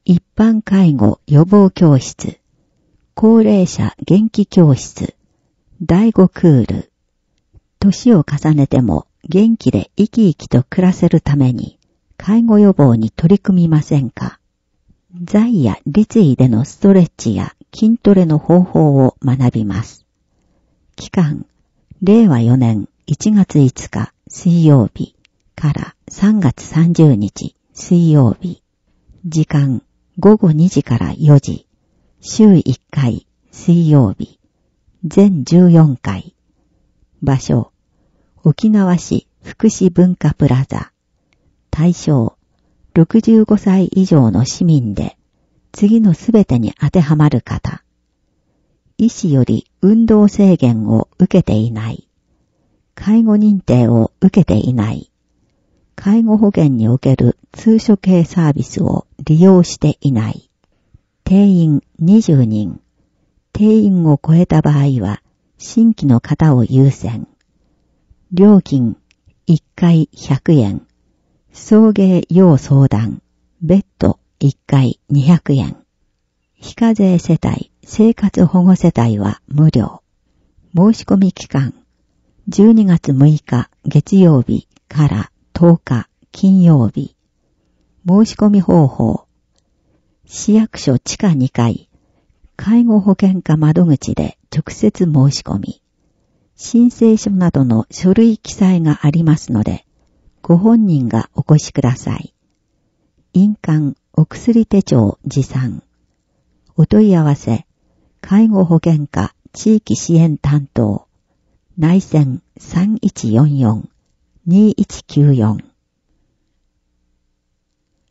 一般介護予防教室、高齢者元気教室、第5クール。年を重ねても元気で生き生きと暮らせるために介護予防に取り組みませんか？座位や立位でのストレッチや筋トレの方法を学びます。期間、令和4年1月5日水曜日から3月30日水曜日。時間、午後2時から4時。週1回水曜日。全14回。場所、沖縄市福祉文化プラザ。対象、65歳以上の市民で、次のすべてに当てはまる方。医師より運動制限を受けていない。介護認定を受けていない。介護保険における通所系サービスを利用していない。定員20人。定員を超えた場合は、新規の方を優先。料金1回100円。送迎要相談。別途1回200円。非課税世帯、生活保護世帯は無料。申し込み期間、12月6日月曜日から10日金曜日。申し込み方法、市役所地下2階、介護保険課窓口で直接申し込み、申請書などの書類記載がありますので、ご本人がお越しください。印鑑、お薬手帳持参。お問い合わせ、介護保険課地域支援担当、内線3144-2194